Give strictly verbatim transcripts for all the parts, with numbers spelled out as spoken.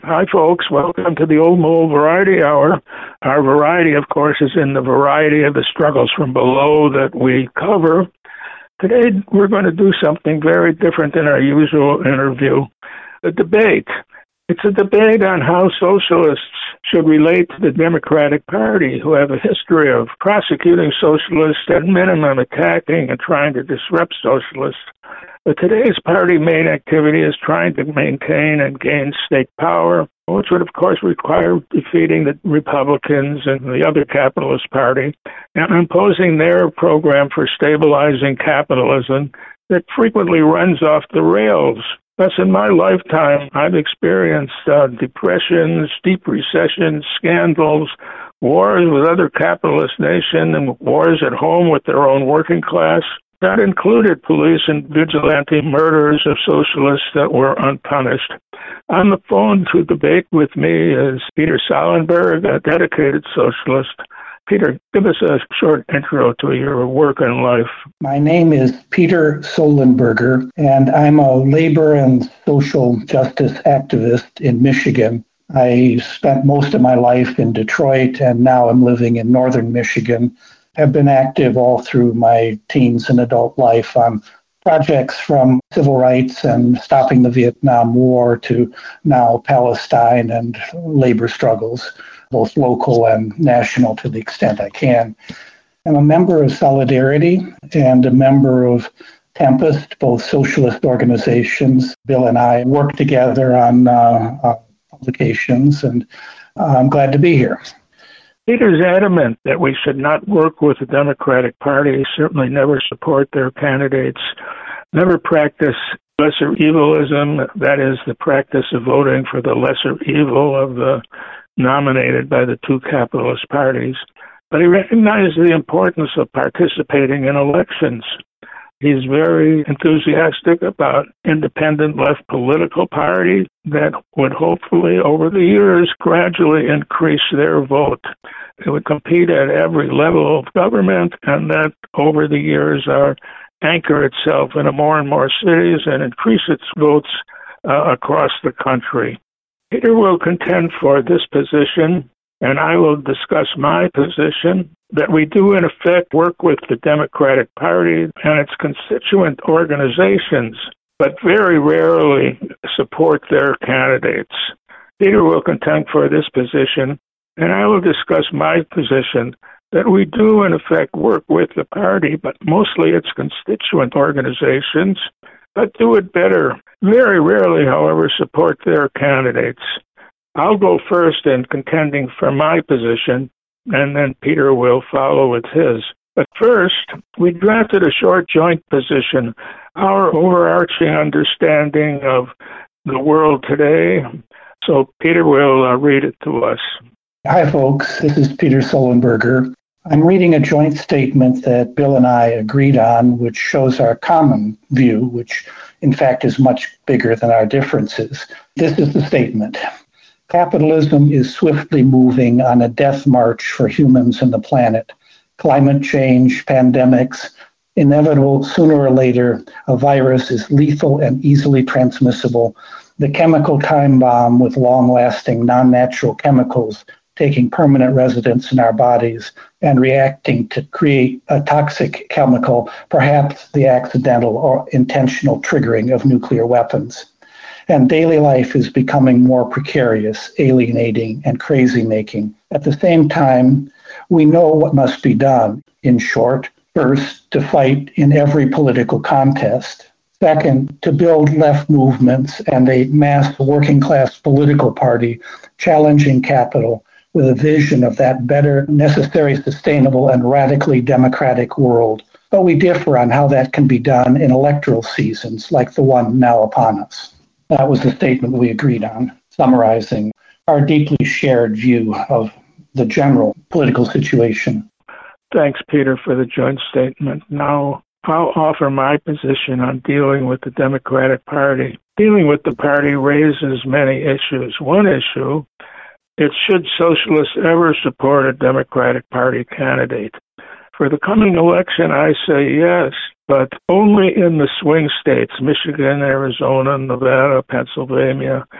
Hi, folks. Welcome to the Old Mole Variety Hour. Our variety, of course, is in the variety of the struggles from below that we cover. Today, we're going to do something very different than our usual interview, a debate. It's a debate on how socialists should relate to the Democratic Party, who have a history of prosecuting socialists, at minimum attacking and trying to disrupt socialists. But today's party main activity is trying to maintain and gain state power, which would, of course, require defeating the Republicans and the other capitalist party and imposing their program for stabilizing capitalism that frequently runs off the rails. Thus, in my lifetime, I've experienced uh, depressions, deep recessions, scandals, wars with other capitalist nations, and wars at home with their own working class. That included police and vigilante murders of socialists that were unpunished. On the phone to debate with me is Peter Sollenberg, a dedicated socialist. Peter, give us a short intro to your work and life. My name is Peter Sollenberger, and I'm a labor and social justice activist in Michigan. I spent most of my life in Detroit, and now I'm living in northern Michigan. I've been active all through my teens and adult life on projects from civil rights and stopping the Vietnam War to now Palestine and labor struggles, both local and national to the extent I can. I'm a member of Solidarity and a member of Tempest, both socialist organizations. Bill and I work together on uh, uh, publications, and uh, I'm glad to be here. Peter's adamant that we should not work with the Democratic Party, certainly never support their candidates, never practice lesser evilism, that is, the practice of voting for the lesser evil of the nominated by the two capitalist parties. But he recognizes the importance of participating in elections. He's very enthusiastic about independent left political parties that would hopefully, over the years, gradually increase their vote. It would compete at every level of government, and that over the years are anchor itself in more and more cities and increase its votes uh, across the country. Peter will contend for this position, and I will discuss my position, that we do in effect work with the Democratic Party and its constituent organizations, but very rarely support their candidates. Peter will contend for this position, and I will discuss my position, that we do in effect work with the party, but mostly its constituent organizations, but do it better. Very rarely, however, support their candidates. I'll go first in contending for my position, and then Peter will follow with his. But first, we drafted a short joint position, our overarching understanding of the world today. So Peter will uh, read it to us. Hi, folks. This is Peter Sollenberger. I'm reading a joint statement that Bill and I agreed on, which shows our common view, which in fact is much bigger than our differences. This is the statement. Capitalism is swiftly moving on a death march for humans and the planet. Climate change, pandemics, inevitable sooner or later, a virus is lethal and easily transmissible. The chemical time bomb with long-lasting non-natural chemicals taking permanent residence in our bodies and reacting to create a toxic chemical, perhaps the accidental or intentional triggering of nuclear weapons. And daily life is becoming more precarious, alienating, and crazy-making. At the same time, we know what must be done. In short, first, to fight in every political contest. Second, to build left movements and a mass working-class political party challenging capital with a vision of that better, necessary, sustainable, and radically democratic world. But we differ on how that can be done in electoral seasons like the one now upon us. That was the statement we agreed on, summarizing our deeply shared view of the general political situation. Thanks, Peter, for the joint statement. Now, I'll offer my position on dealing with the Democratic Party. Dealing with the party raises many issues. One issue, it should socialists ever support a Democratic Party candidate? For the coming election, I say yes, but only in the swing states, Michigan, Arizona, Nevada, Pennsylvania.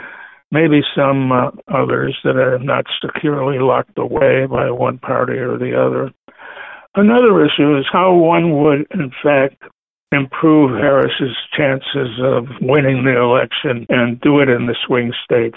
maybe some uh, others that are not securely locked away by one party or the other. Another issue is how one would, in fact, improve Harris's chances of winning the election and do it in the swing states.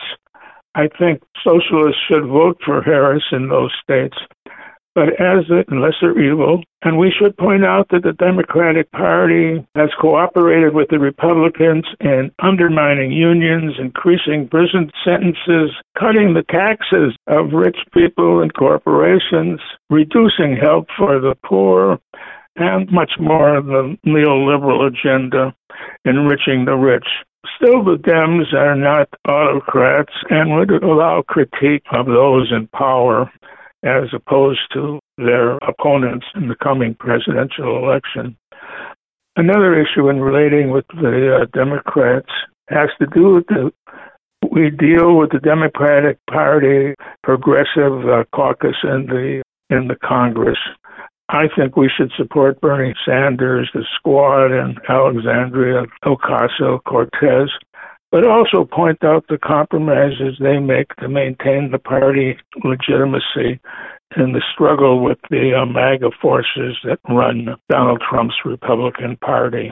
I think socialists should vote for Harris in those states, but as a lesser evil. And we should point out that the Democratic Party has cooperated with the Republicans in undermining unions, increasing prison sentences, cutting the taxes of rich people and corporations, reducing help for the poor, and much more of the neoliberal agenda, enriching the rich. Still, the Dems are not autocrats and would allow critique of those in power, as opposed to their opponents in the coming presidential election. Another issue in relating with the uh, Democrats has to do with the, we deal with the Democratic Party progressive uh, caucus in the in the Congress. I think we should support Bernie Sanders, the Squad, and Alexandria Ocasio-Cortez, but also point out the compromises they make to maintain the party legitimacy in the struggle with the uh, MAGA forces that run Donald Trump's Republican Party.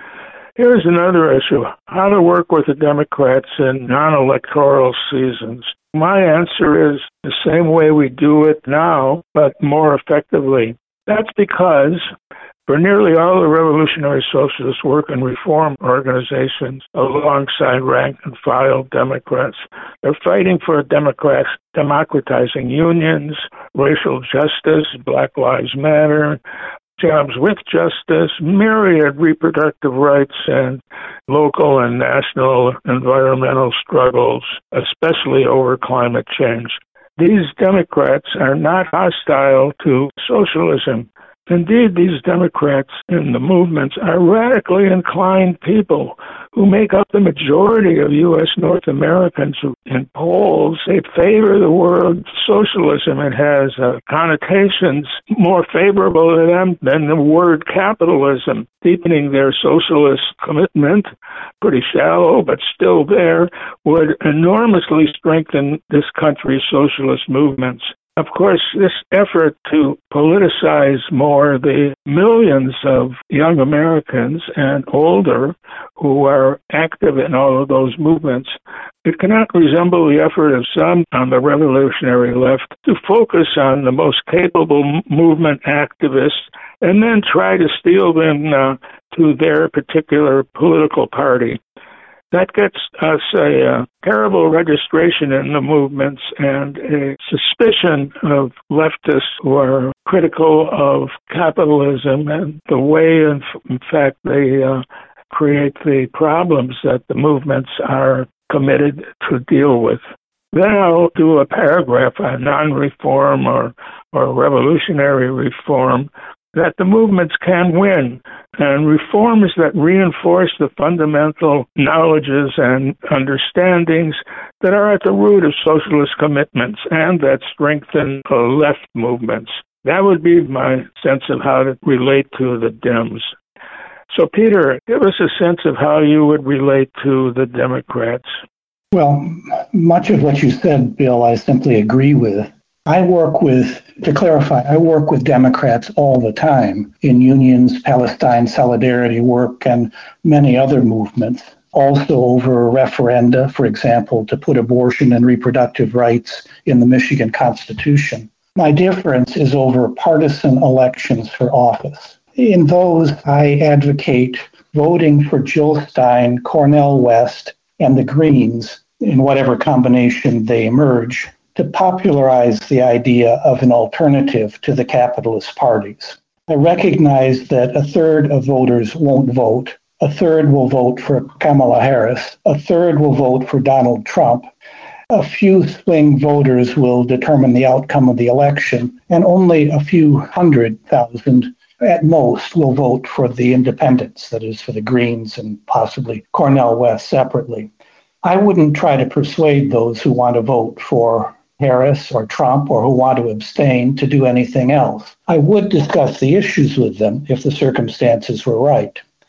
Here's another issue, how to work with the Democrats in non-electoral seasons. My answer is the same way we do it now, but more effectively. That's because for nearly all the revolutionary socialists work in reform organizations alongside rank-and-file Democrats. They're fighting for Democrats democratizing unions, racial justice, Black Lives Matter, jobs with justice, myriad reproductive rights, and local and national environmental struggles, especially over climate change. These Democrats are not hostile to socialism. Indeed, these Democrats in the movements are radically inclined people who make up the majority of U S North Americans who, in polls, they favor the word socialism. It has uh, connotations more favorable to them than the word capitalism, deepening their socialist commitment, pretty shallow, but still there, would enormously strengthen this country's socialist movements. Of course, this effort to politicize more the millions of young Americans and older who are active in all of those movements, it cannot resemble the effort of some on the revolutionary left to focus on the most capable movement activists and then try to steal them uh, to their particular political party. That gets us a uh, terrible registration in the movements and a suspicion of leftists who are critical of capitalism and the way, in, in fact, they uh, create the problems that the movements are committed to deal with. Then I'll do a paragraph on non-reform or, or revolutionary reform that the movements can win, and reforms that reinforce the fundamental knowledges and understandings that are at the root of socialist commitments and that strengthen the left movements. That would be my sense of how to relate to the Dems. So, Peter, give us a sense of how you would relate to the Democrats. Well, much of what you said, Bill, I simply agree with. I work with, to clarify, I work with Democrats all the time in unions, Palestine solidarity work, and many other movements. Also over referenda, for example, to put abortion and reproductive rights in the Michigan Constitution. My difference is over partisan elections for office. In those, I advocate voting for Jill Stein, Cornel West, and the Greens, in whatever combination they emerge, to popularize the idea of an alternative to the capitalist parties. I recognize that a third of voters won't vote, a third will vote for Kamala Harris, a third will vote for Donald Trump, a few swing voters will determine the outcome of the election, and only a few hundred thousand at most will vote for the independents, that is, for the Greens and possibly Cornel West separately. I wouldn't try to persuade those who want to vote for Harris or Trump or who want to abstain to do anything else. I would discuss the issues with them if the circumstances were right.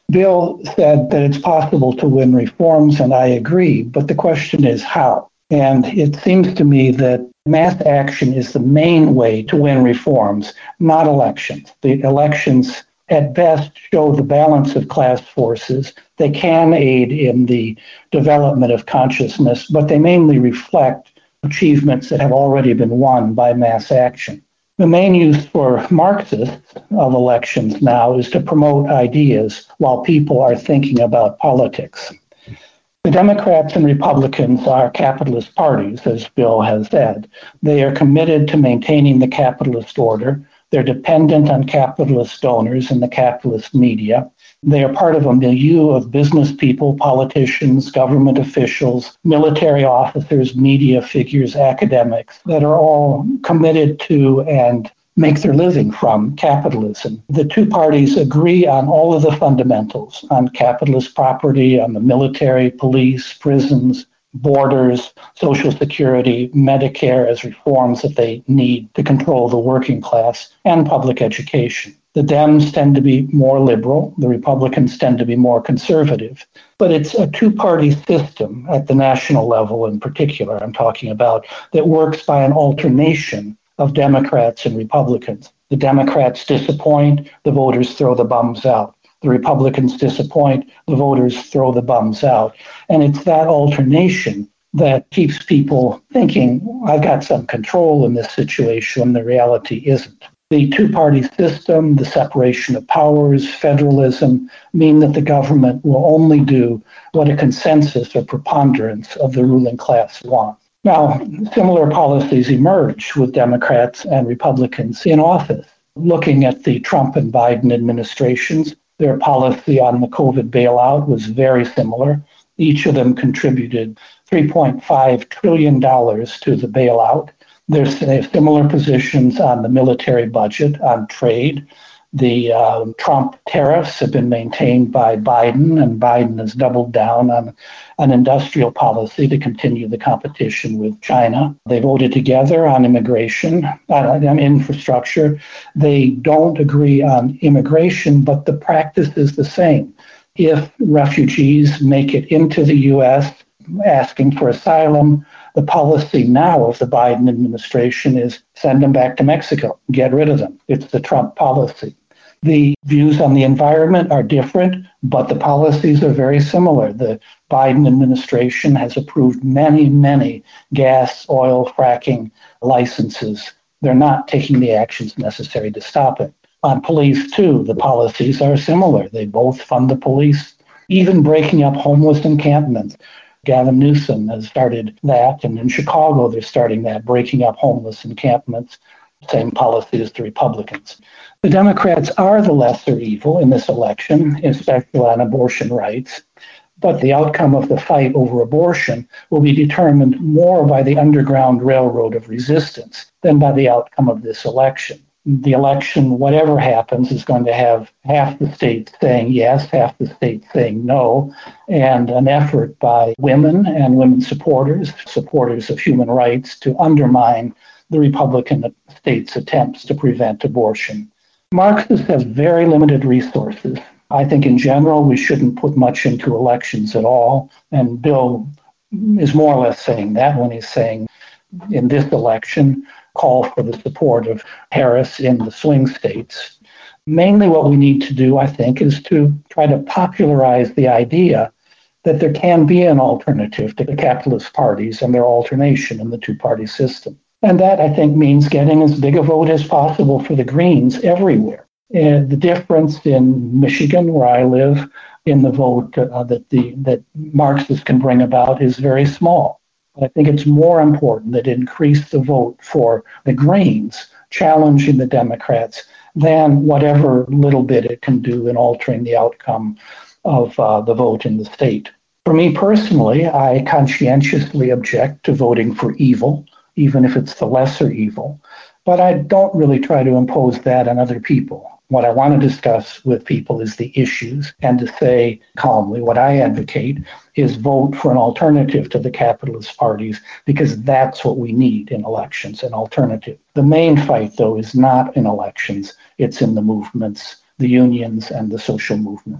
Bill said that it's possible to win reforms, and I agree, but the question is how? And it seems to me that mass action is the main way to win reforms, not elections. The elections, at best, show the balance of class forces. They can aid in the development of consciousness, but they mainly reflect achievements that have already been won by mass action. The main use for Marxists of elections now is to promote ideas while people are thinking about politics. The Democrats and Republicans are capitalist parties, as Bill has said. They are committed to maintaining the capitalist order. They're dependent on capitalist donors and the capitalist media. They are part of a milieu of business people, politicians, government officials, military officers, media figures, academics that are all committed to and make their living from capitalism. The two parties agree on all of the fundamentals, on capitalist property, on the military, police, prisons, borders, Social Security, Medicare as reforms that they need to control the working class, and public education. The Dems tend to be more liberal. The Republicans tend to be more conservative. But it's a two-party system at the national level in particular, I'm talking about, that works by an alternation of Democrats and Republicans. The Democrats disappoint, the voters throw the bums out. The Republicans disappoint, the voters throw the bums out. And it's that alternation that keeps people thinking, I've got some control in this situation, when the reality isn't. The two-party system, the separation of powers, federalism, mean that the government will only do what a consensus or preponderance of the ruling class wants. Now, similar policies emerge with Democrats and Republicans in office. Looking at the Trump and Biden administrations, their policy on the COVID bailout was very similar. Each of them contributed three point five trillion dollars to the bailout. There's similar positions on the military budget, on trade. The um, Trump tariffs have been maintained by Biden, and Biden has doubled down on an industrial policy to continue the competition with China. They voted together on immigration, on infrastructure. They don't agree on immigration, but the practice is the same. If refugees make it into the U S asking for asylum, the policy now of the Biden administration is send them back to Mexico, get rid of them. It's the Trump policy. The views on the environment are different, but the policies are very similar. The Biden administration has approved many, many gas, oil, fracking licenses. They're not taking the actions necessary to stop it. On police, too, the policies are similar. They both fund the police, even breaking up homeless encampments. Gavin Newsom has started that, and in Chicago they're starting that, breaking up homeless encampments. Same policy as the Republicans. The Democrats are the lesser evil in this election, especially on abortion rights, but the outcome of the fight over abortion will be determined more by the Underground Railroad of resistance than by the outcome of this election. The election, whatever happens, is going to have half the states saying yes, half the states saying no, and an effort by women and women supporters, supporters of human rights, to undermine the Republican states' attempts to prevent abortion. Marxists have very limited resources. I think in general we shouldn't put much into elections at all, and Bill is more or less saying that when he's saying in this election, call for the support of Harris in the swing states. Mainly what we need to do, I think, is to try to popularize the idea that there can be an alternative to the capitalist parties and their alternation in the two-party system. And that, I think, means getting as big a vote as possible for the Greens everywhere. And the difference in Michigan, where I live, in the vote uh, that the that Marxists can bring about is very small. I think it's more important that it increase the vote for the Greens, challenging the Democrats, than whatever little bit it can do in altering the outcome of uh, the vote in the state. For me personally, I conscientiously object to voting for evil, even if it's the lesser evil, but I don't really try to impose that on other people. What I want to discuss with people is the issues, and to say calmly what I advocate is vote for an alternative to the capitalist parties, because that's what we need in elections, an alternative. The main fight, though, is not in elections. It's in the movements, the unions, and the social movements.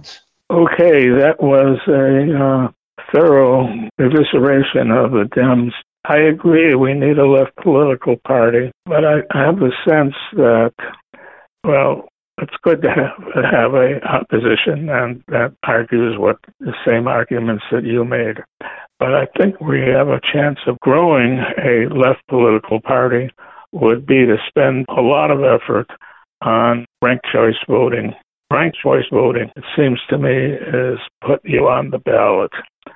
Okay, that was a uh, thorough evisceration of the Dems. I agree we need a left political party, but I have the sense that, well, it's good to have, have a opposition and that argues what the same arguments that you made. But I think we have a chance of growing a left political party would be to spend a lot of effort on ranked choice voting. Ranked choice voting, it seems to me, is put you on the ballot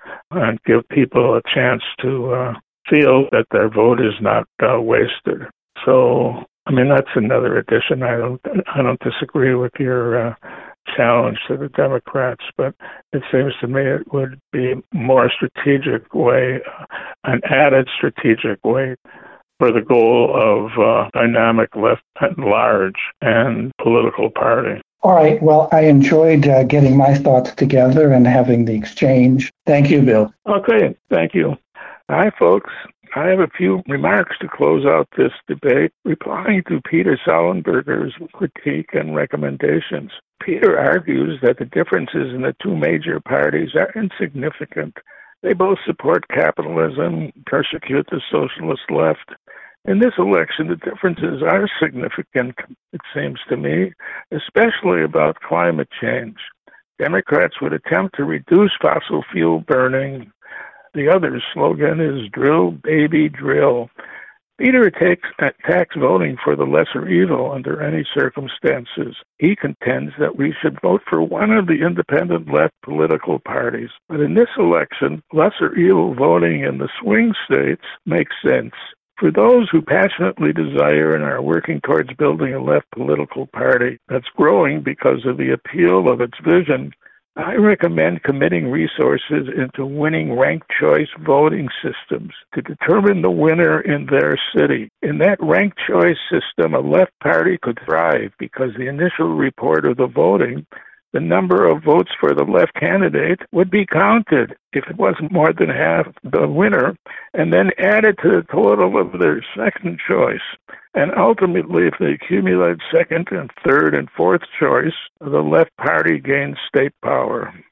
and give people a chance to uh, feel that their vote is not uh, wasted. So, I mean, that's another addition. I don't, I don't disagree with your uh, challenge to the Democrats, but it seems to me it would be a more strategic way, uh, an added strategic way for the goal of uh, dynamic left at large and political party. All right. Well, I enjoyed uh, getting my thoughts together and having the exchange. Thank you, Bill. Okay. Thank you. Hi, folks. I have a few remarks to close out this debate, replying to Peter Sullenberger's critique and recommendations. Peter argues that the differences in the two major parties are insignificant. They both support capitalism, persecute the socialist left. In this election, the differences are significant, it seems to me, especially about climate change. Democrats would attempt to reduce fossil fuel burning. The other slogan is drill, baby, drill. Peter attacks, attacks voting for the lesser evil under any circumstances. He contends that we should vote for one of the independent left political parties. But in this election, lesser evil voting in the swing states makes sense. For those who passionately desire and are working towards building a left political party that's growing because of the appeal of its vision, I recommend committing resources into winning ranked choice voting systems to determine the winner in their city. In that ranked choice system, a left party could thrive because the initial report of the voting, the number of votes for the left candidate, would be counted if it wasn't more than half the winner, and then added to the total of their second choice. And ultimately, if they accumulate second and third and fourth choice, the left party gains state power.